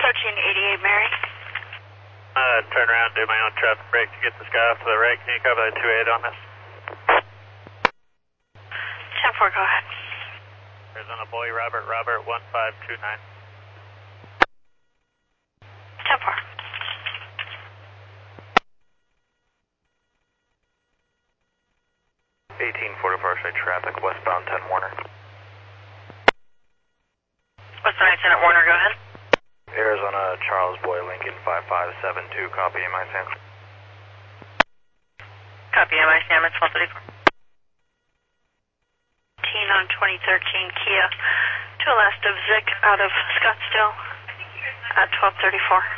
Approaching 88 Mary. Turn around, do my own traffic brake to get this guy off to the right. Can you cover that 2-8 on this? 10-4, go ahead. Arizona Boy, Robert, 1529. 10-4. 1844 straight traffic, westbound 10 Warner. Westbound Lieutenant Warner, go ahead. Arizona Charles Boy, Lincoln 5572, copy MI Sam. Copy MI Sam at 1234. On 2013 Kia to the last of Zick out of Scottsdale at 1234.